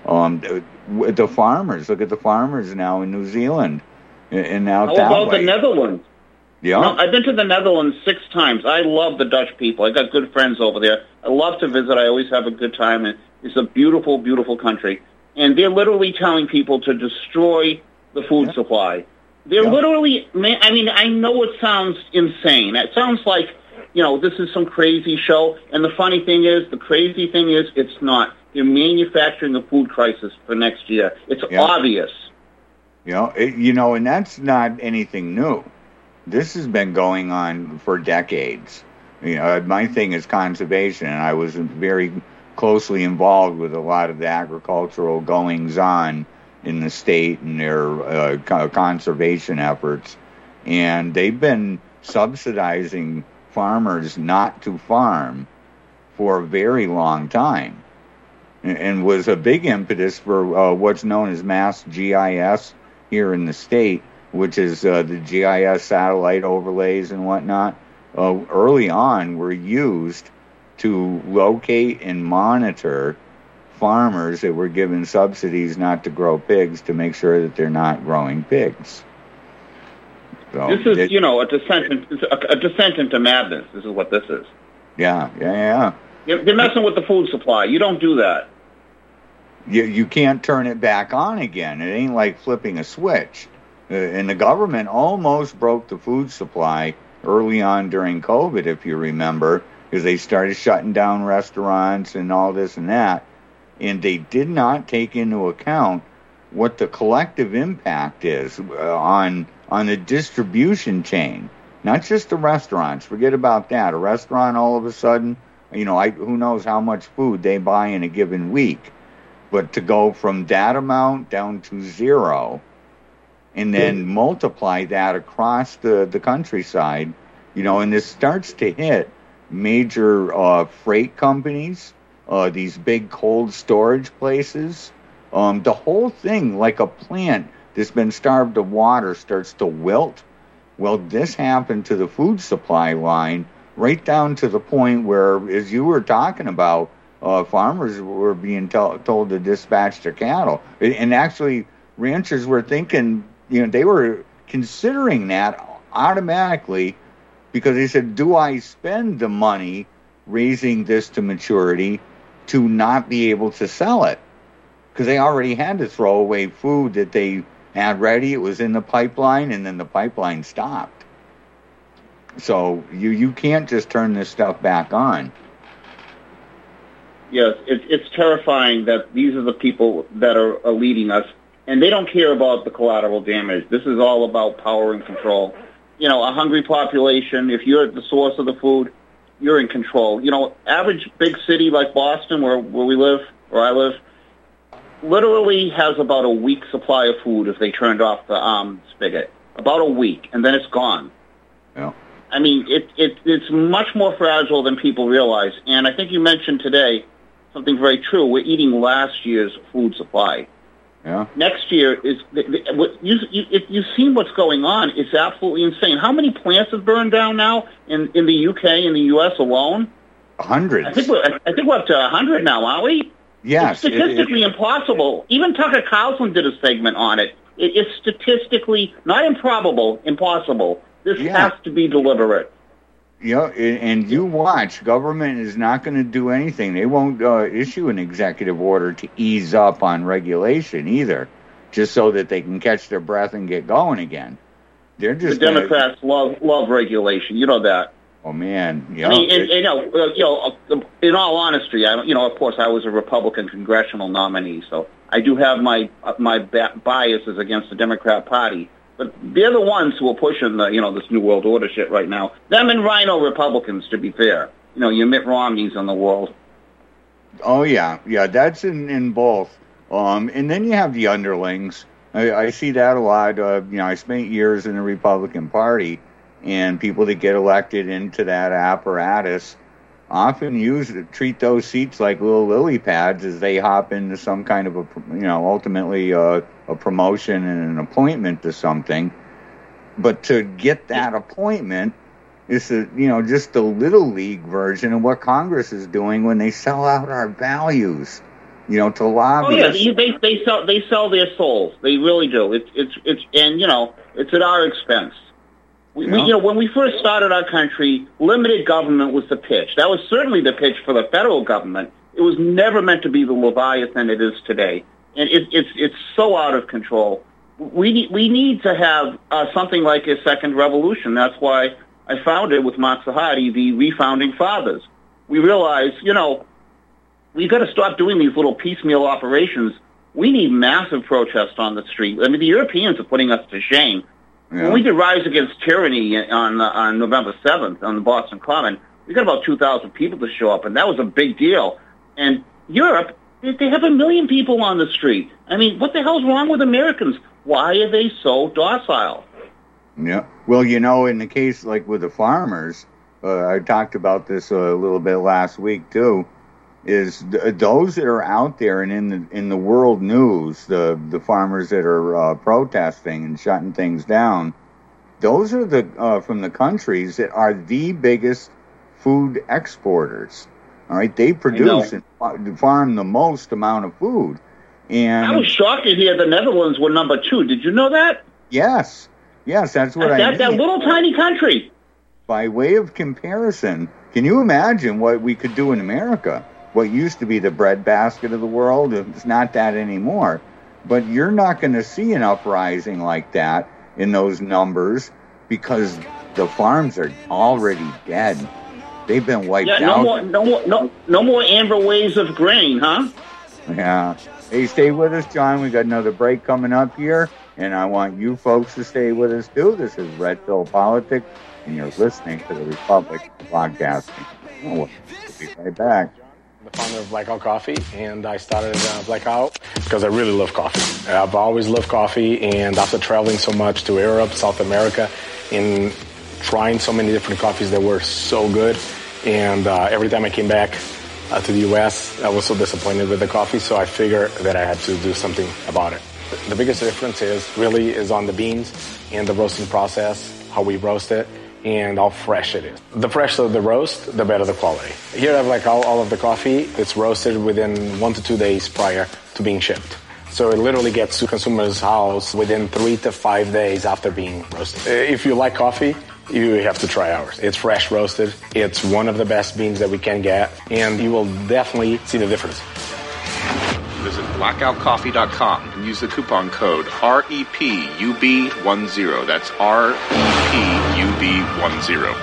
the farmers. Look at the farmers now in New Zealand. And now how about the Netherlands? Yeah. I've been to the Netherlands 6 times. I love the Dutch people. I got good friends over there. I love to visit. I always have a good time. And it's a beautiful, beautiful country. And they're literally telling people to destroy the food supply. They're literally, I know it sounds insane. It sounds like, this is some crazy show. And the crazy thing is, it's not. They're manufacturing a food crisis for next year. It's obvious. And that's not anything new. This has been going on for decades. My thing is conservation, and I was very closely involved with a lot of the agricultural goings-on in the state and their conservation efforts. And they've been subsidizing farmers not to farm for a very long time, and was a big impetus for what's known as mass GIS here in the state, which is the GIS satellite overlays and whatnot. Early on were used to locate and monitor farmers that were given subsidies not to grow pigs to make sure that they're not growing pigs. So this is, a descent into madness. This is what this is. Yeah. They're messing with the food supply. You don't do that. You can't turn it back on again. It ain't like flipping a switch. And the government almost broke the food supply early on during COVID, if you remember, because they started shutting down restaurants and all this and that. And they did not take into account what the collective impact is on the distribution chain, not just the restaurants. Forget about that. A restaurant, all of a sudden, who knows how much food they buy in a given week. But to go from that amount down to zero and then multiply that across the countryside, and this starts to hit major freight companies, these big cold storage places. The whole thing, like a plant that's been starved of water, starts to wilt. Well, this happened to the food supply line right down to the point where, as you were talking about, farmers were being told to dispatch their cattle. And actually, ranchers were thinking, they were considering that automatically, because they said, do I spend the money raising this to maturity to not be able to sell it? Because they already had to throw away food that they had ready. It was in the pipeline, and then the pipeline stopped. So you can't just turn this stuff back on. Yes, it's terrifying that these are the people that are leading us, and they don't care about the collateral damage. This is all about power and control. A hungry population, if you're at the source of the food, you're in control. Average big city like Boston, where I live, literally has about a week's supply of food if they turned off the spigot. About a week, and then it's gone. Yeah. I mean, it's much more fragile than people realize. And I think you mentioned today something very true. We're eating last year's food supply. Yeah. Next year is if you've seen what's going on, it's absolutely insane. How many plants have burned down now in the UK and the US alone? Hundreds. I think we're up to 100 now, aren't we? Yes. It's statistically impossible. Even Tucker Carlson did a segment on it. It's statistically not improbable, impossible. This has to be deliberate. And you watch, government is not going to do anything. They won't issue an executive order to ease up on regulation either, just so that they can catch their breath and get going again. They're just the Democrats love regulation. You know that. Oh man, I mean, in all honesty, of course, I was a Republican congressional nominee, so I do have my biases against the Democrat Party. But they're the ones who are pushing this New World Order shit right now. Them and Rhino Republicans, to be fair. Your Mitt Romneys in the world. Oh, yeah, that's in both. And then you have the underlings. I see that a lot. I spent years in the Republican Party, and people that get elected into that apparatus often treat those seats like little lily pads as they hop into some kind of ultimately a promotion and an appointment to something. But to get that appointment is just the little league version of what Congress is doing when they sell out our values, to lobbyists. Oh yeah, they sell their souls. They really do. It's at our expense. When we first started our country, limited government was the pitch. That was certainly the pitch for the federal government. It was never meant to be the Leviathan it is today, and it's so out of control. We need to have something like a second revolution. That's why I founded with Mark Zahadi the Refounding Fathers. We realized, we've got to stop doing these little piecemeal operations. We need massive protest on the street. I mean, the Europeans are putting us to shame. Yeah. When we did Rise Against Tyranny on November 7th on the Boston Common, We got about 2,000 people to show up, and that was a big deal. And Europe, they have 1 million people on the street. I mean, what the hell's wrong with Americans? Why are they so docile? Yeah. Well, you know, in the case like with the farmers, I talked about this a little bit last week too, is those that are out there and in the world news, the farmers that are protesting and shutting things down, those are the from the countries that are the biggest food exporters. All right, they produce and farm the most amount of food. And I was shocked to hear the Netherlands were number 2. Did you know that? Yes, that's what I mean. That little tiny country. By way of comparison, can you imagine what we could do in America? What used to be the breadbasket of the world, it's not that anymore. But you're not going to see an uprising like that in those numbers because the farms are already dead. They've been wiped out. No more amber waves of grain, huh? Yeah. Hey, stay with us, John. We got another break coming up here, and I want you folks to stay with us too. This is Red Pill Politics, and you're listening to the Republic Broadcasting. We'll be right back. I'm the founder of Blackout Coffee, and I started Blackout because I really love coffee. I've always loved coffee, and after traveling so much to Europe, South America, and trying so many different coffees that were so good, and every time I came back to the U.S., I was so disappointed with the coffee, so I figured that I had to do something about it. The biggest difference is on the beans and the roasting process, how we roast it, and how fresh it is. The fresher the roast, the better the quality. Here I have like all of the coffee. It's roasted within 1 to 2 days prior to being shipped. So it literally gets to consumer's house within 3 to 5 days after being roasted. If you like coffee, you have to try ours. It's fresh roasted. It's one of the best beans that we can get, and you will definitely see the difference. Visit blackoutcoffee.com and use the coupon code REPUB10. That's REPUB10.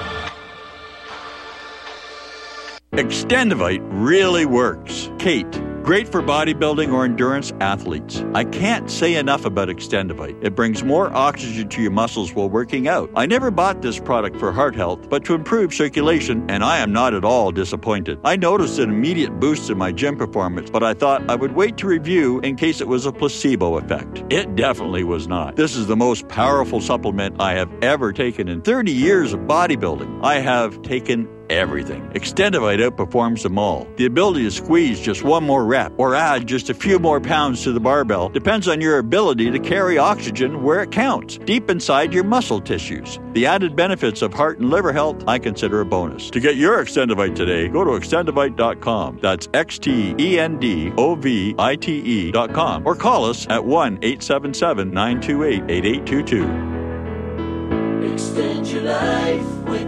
Extendivite really works. Kate, great for bodybuilding or endurance athletes. I can't say enough about Extendivite. It brings more oxygen to your muscles while working out. I never bought this product for heart health, but to improve circulation, and I am not at all disappointed. I noticed an immediate boost in my gym performance, but I thought I would wait to review in case it was a placebo effect. It definitely was not. This is the most powerful supplement I have ever taken in 30 years of bodybuilding. I have taken everything. Extendivite outperforms them all. The ability to squeeze just one more rep or add just a few more pounds to the barbell depends on your ability to carry oxygen where it counts, deep inside your muscle tissues. The added benefits of heart and liver health I consider a bonus. To get your Extendivite today, go to extendivite.com. That's XTENDOVITE.com or call us at 1-877-928-8822. Extend your life with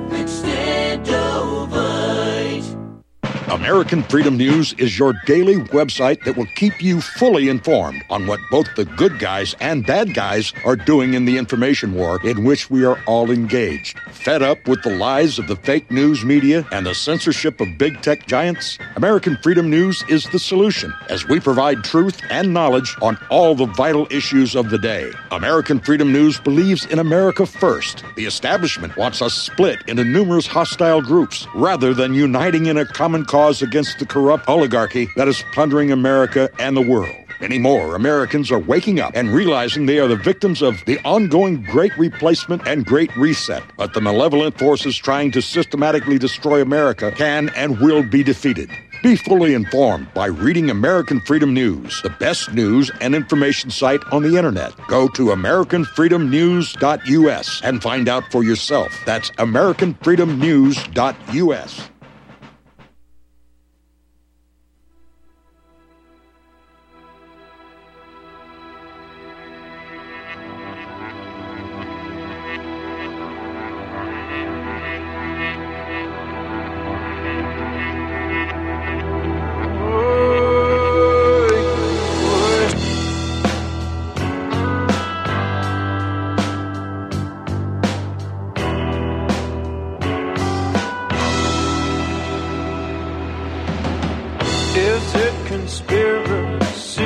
Extendovite. American Freedom News is your daily website that will keep you fully informed on what both the good guys and bad guys are doing in the information war in which we are all engaged. Fed up with the lies of the fake news media and the censorship of big tech giants? American Freedom News is the solution, as we provide truth and knowledge on all the vital issues of the day. American Freedom News believes in America first. The establishment wants us split into numerous hostile groups rather than uniting in a common cause against the corrupt oligarchy that is plundering America and the world. Many more Americans are waking up and realizing they are the victims of the ongoing Great Replacement and Great Reset. But the malevolent forces trying to systematically destroy America can and will be defeated. Be fully informed by reading American Freedom News, the best news and information site on the internet. Go to AmericanFreedomNews.us and find out for yourself. That's AmericanFreedomNews.us.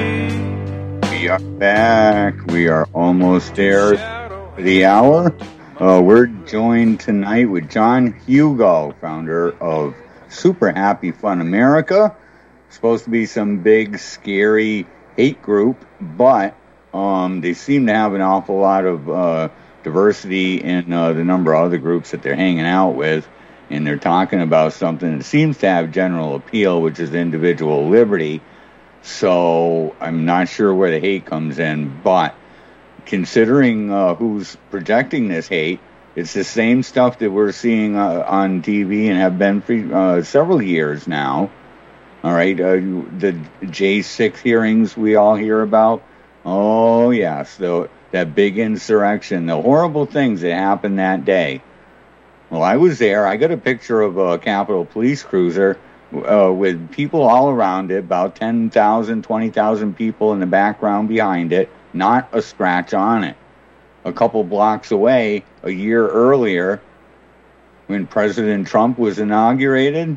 We are back. We are almost there for the hour. We're joined tonight with John Hugo, founder of Super Happy Fun America. Supposed to be some big, scary hate group, but they seem to have an awful lot of diversity in the number of other groups that they're hanging out with, and they're talking about something that seems to have general appeal, which is individual liberty. So I'm not sure where the hate comes in, but considering who's projecting this hate, it's the same stuff that we're seeing on TV and have been for several years now. All right, the J6 hearings we all hear about. Oh, yes, that big insurrection, the horrible things that happened that day. Well, I was there. I got a picture of a Capitol Police cruiser with people all around it, about 10,000, 20,000 people in the background behind it, not a scratch on it. A couple blocks away, a year earlier, when President Trump was inaugurated,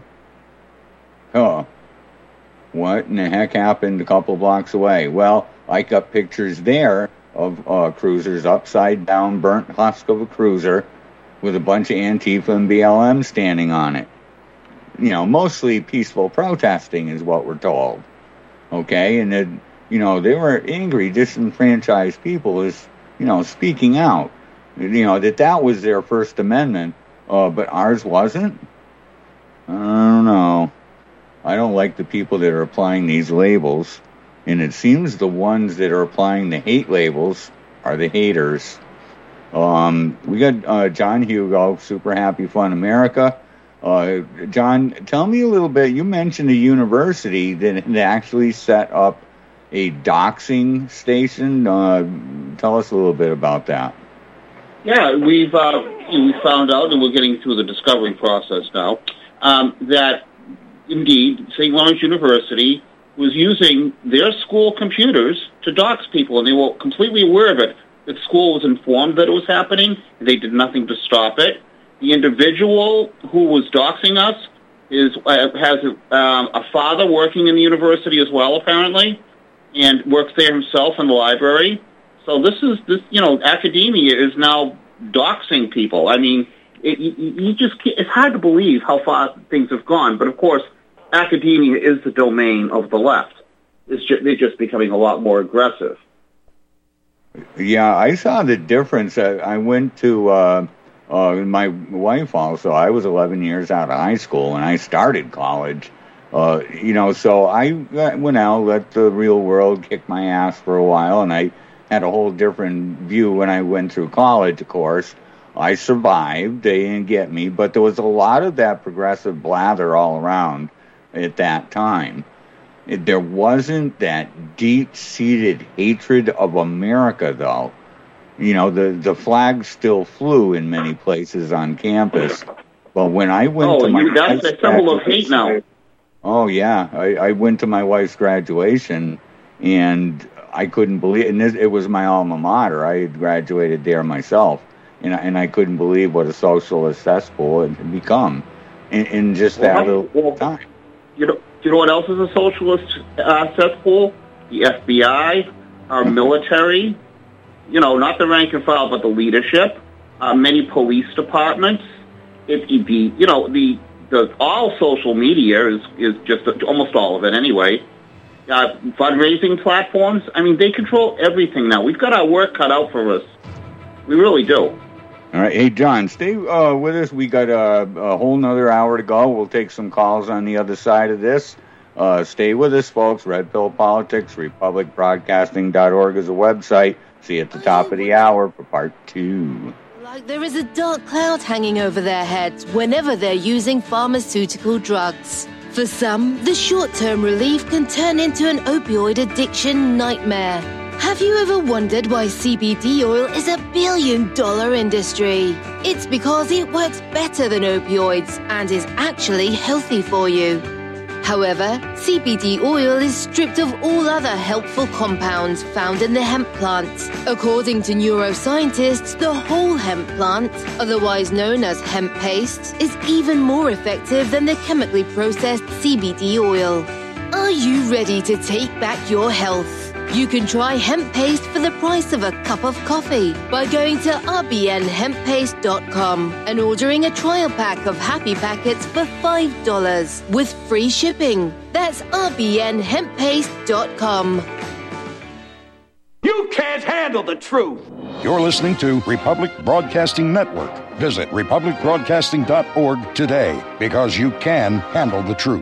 what in the heck happened a couple blocks away? Well, I got pictures there of cruisers, upside down, burnt husk of a cruiser with a bunch of Antifa and BLM standing on it. You know, mostly peaceful protesting is what we're told. Okay, and then, you know, they were angry, disenfranchised people is, you know, speaking out. You know, that was their First Amendment, but ours wasn't? I don't know. I don't like the people that are applying these labels, and it seems the ones that are applying the hate labels are the haters. We got John Hugo, Super Happy Fun America. John, tell me a little bit. You mentioned a university that actually set up a doxing station. Tell us a little bit about that. Yeah, we found out, and we're getting through the discovery process now, that indeed St. Lawrence University was using their school computers to dox people, and they were completely aware of it. The school was informed that it was happening, and they did nothing to stop it. The individual who was doxing us has a father working in the university as well, apparently, and works there himself in the library. So academia is now doxing people. I mean, it's hard to believe how far things have gone. But of course, academia is the domain of the left. They're just becoming a lot more aggressive. Yeah, I saw the difference. I went to my wife also. I was 11 years out of high school when I started college. So I went out, let the real world kick my ass for a while, and I had a whole different view when I went through college, of course. I survived. They didn't get me, but there was a lot of that progressive blather all around at that time. There wasn't that deep-seated hatred of America, though. You know, the flag still flew in many places on campus. But when I went to my that's a symbol of hate now. Oh, yeah. I went to my wife's graduation, and I couldn't believe it. And it was my alma mater. I had graduated there myself, and I couldn't believe what a socialist cesspool it had become in just that little time. You know what else is a socialist cesspool? The FBI, our military, not the rank and file, but the leadership, many police departments. All social media is just almost all of it anyway. Fundraising platforms, I mean, they control everything now. We've got our work cut out for us. We really do. All right. Hey, John, stay with us. We got a whole nother hour to go. We'll take some calls on the other side of this. Stay with us, folks. Red Pill Politics, republicbroadcasting.org is a website. See you at the top of the hour for part 2. Like there is a dark cloud hanging over their heads whenever they're using pharmaceutical drugs. For some, the short-term relief can turn into an opioid addiction nightmare. Have you ever wondered why CBD oil is a billion-dollar industry? It's because it works better than opioids and is actually healthy for you. However, CBD oil is stripped of all other helpful compounds found in the hemp plant. According to neuroscientists, the whole hemp plant, otherwise known as hemp paste, is even more effective than the chemically processed CBD oil. Are you ready to take back your health? You can try hemp paste for the price of a cup of coffee by going to rbnhemppaste.com and ordering a trial pack of Happy Packets for $5 with free shipping. That's rbnhemppaste.com. You can't handle the truth. You're listening to Republic Broadcasting Network. Visit republicbroadcasting.org today because you can handle the truth.